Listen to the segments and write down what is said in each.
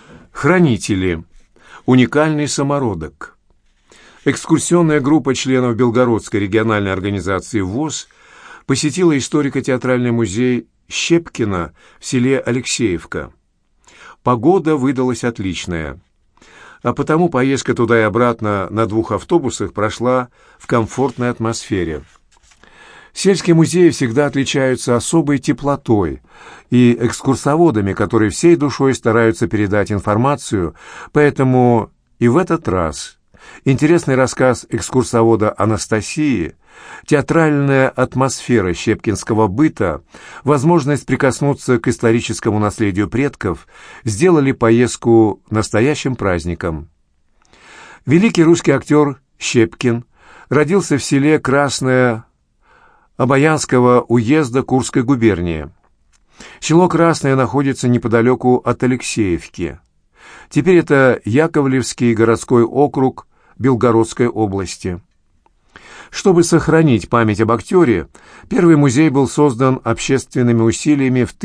Хранители. Уникальный самородок. Экскурсионная группа членов Белгородской региональной организации ВОС посетила историко-театральный музей Щепкина в селе Алексеевка. Погода выдалась отличная, а потому поездка туда и обратно на 2 автобусах прошла в комфортной атмосфере. Сельские музеи всегда отличаются особой теплотой и экскурсоводами, которые всей душой стараются передать информацию, поэтому и в этот раз интересный рассказ экскурсовода Анастасии, театральная атмосфера щепкинского быта, возможность прикоснуться к историческому наследию предков сделали поездку настоящим праздником. Великий русский актер Щепкин родился в селе Красное Обаянского уезда Курской губернии. Село Красное находится неподалеку от Алексеевки. Теперь это Яковлевский городской округ Белгородской области. Чтобы сохранить память об актере, первый музей был создан общественными усилиями в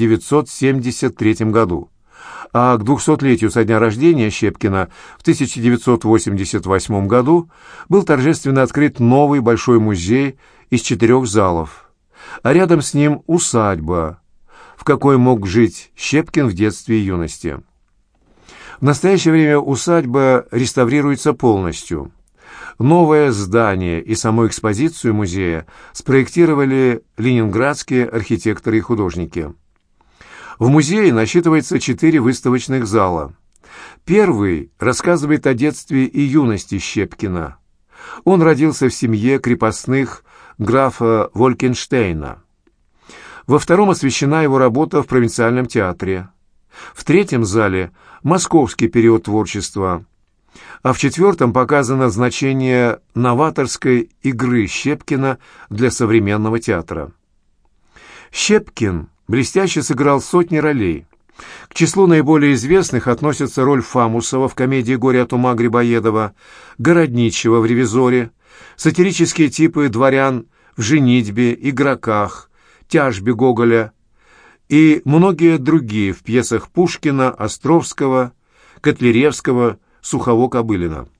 1973 году, а к 200-летию со дня рождения Щепкина в 1988 году был торжественно открыт новый большой музей из 4 залов, а рядом с ним усадьба, в какой мог жить Щепкин в детстве и юности. В настоящее время усадьба реставрируется полностью. Новое здание и саму экспозицию музея спроектировали ленинградские архитекторы и художники. В музее насчитывается 4 выставочных зала. Первый рассказывает о детстве и юности Щепкина. Он родился в семье крепостных графа Волькенштейна. Во втором освещена его работа в провинциальном театре. В третьем зале – московский период творчества, а в 4 показано значение новаторской игры Щепкина для современного театра. Щепкин блестяще сыграл сотни ролей. К числу наиболее известных относятся роль Фамусова в комедии «Горе от ума» Грибоедова, Городничего в «Ревизоре», сатирические типы дворян в «Женитьбе», «Игроках», «Тяжбе» Гоголя и многие другие в пьесах Пушкина, Островского, Котляревского, Сухово-Кобылина.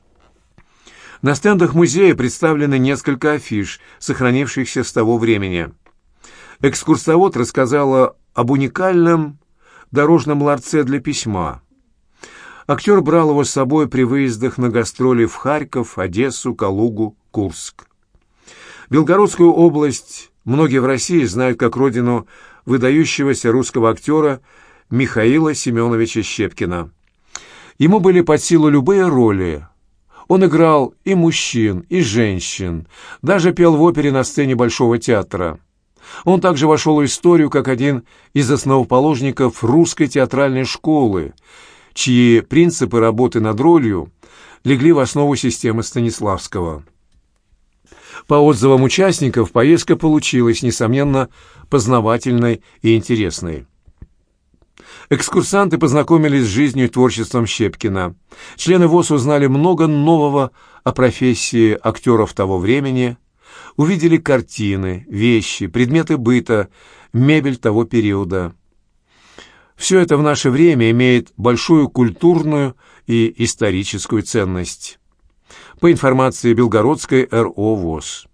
На стендах музея представлены несколько афиш, сохранившихся с того времени. Экскурсовод рассказала об уникальном дорожном ларце для письма. Актер брал его с собой при выездах на гастроли в Харьков, Одессу, Калугу, Курск. Белгородскую область многие в России знают как родину выдающегося русского актера Михаила Семеновича Щепкина. Ему были под силу любые роли. Он играл и мужчин, и женщин, даже пел в опере на сцене Большого театра. Он также вошел в историю как один из основоположников русской театральной школы, чьи принципы работы над ролью легли в основу системы Станиславского. По отзывам участников, поездка получилась, несомненно, познавательной и интересной. Экскурсанты познакомились с жизнью и творчеством Щепкина. Члены ВОС узнали много нового о профессии актеров того времени, увидели картины, вещи, предметы быта, мебель того периода. Все это в наше время имеет большую культурную и историческую ценность. По информации Белгородской РО ВОС.